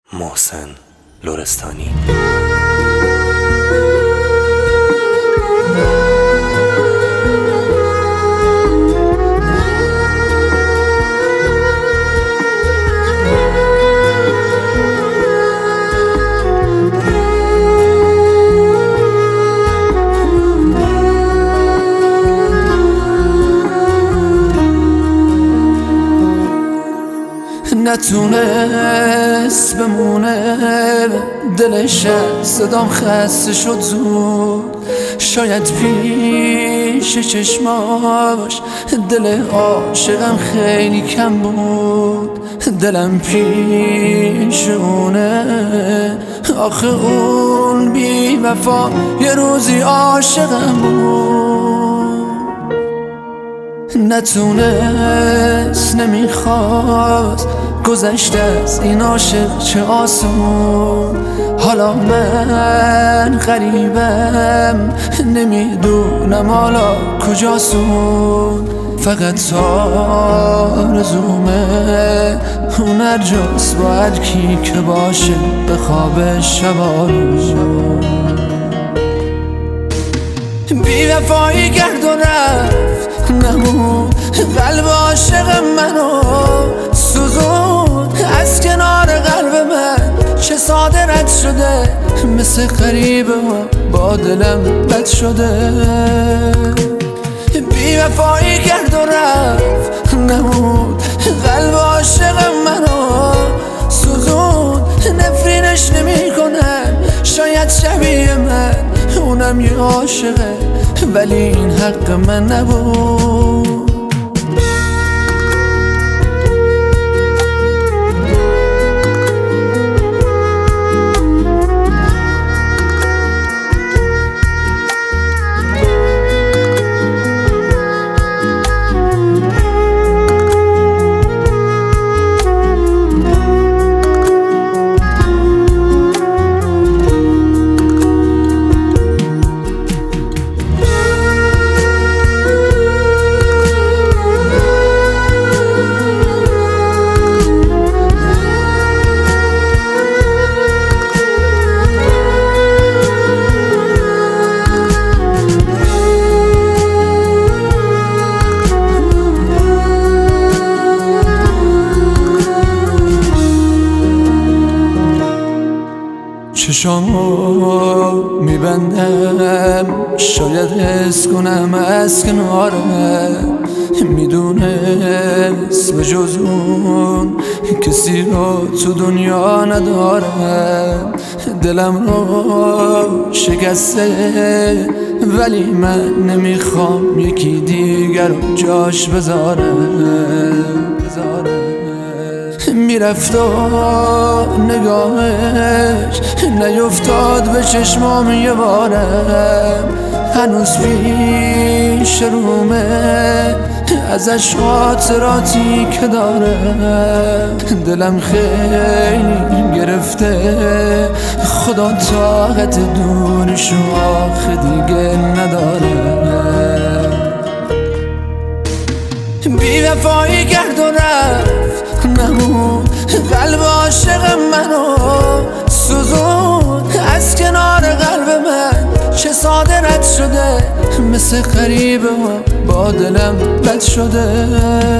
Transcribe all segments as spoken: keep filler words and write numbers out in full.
محسن لرستانی. نتونست بمونه دلش از صدام خسته شد زود، شاید پیش چشماش دل عاشقم خیلی کم بود. دلم پیش اونه، آخه اون بی وفا یه روزی عاشقم بود. نتونست نمیخواست گذشته از این عاشق چه آسون. حالا من غریبم نمیدونم حالا کجاسون. فقط آرزومه اون هر جاست با هر کی که باشه به خواب شبارون. بی وفایی کرد و رفت نمون، قلب عاشق منو سوزون. از کنار قلب من چه ساده رد شده، مثل غریبه با دلم بد شده. بی وفایی کرد و رفت نمون، قلب عاشق منو سوزون. نفرینش نمی کنم شاید شبیه من، اونم یه عاشقه ولی این حق من نبود. چشامو میبندم شاید حس کنم از کنارم، میدونست به جز اون کسی رو تو دنیا ندارم. دلم رو شکسته ولی من نمیخوام یکی دیگر رو جاش بذارم. میرفت و نگاهش نیفتاد به چشمام یه بارم. هنوز پیش رومه ازش خاطراتی که دارم. دلم خیلی گرفته، خدا طاقت دورش آخه دیگه ندارم. بی وفایی کرد و رفت نمون، قلب عاشق منو سوزون. از کنار قلب من چه ساده رد شده، مثل غریبه با دلم بد شده.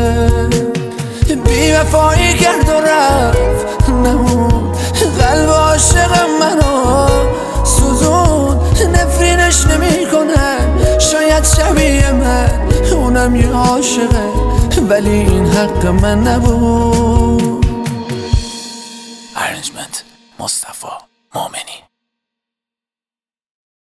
بی وفایی کرد و رفت نمون، قلب عاشق منو سوزون. نفرینش نمی کنم شاید شبیه من، اونم یه عاشقه ولی این حق من نبود. ارنجمنت مصطفی مومنی.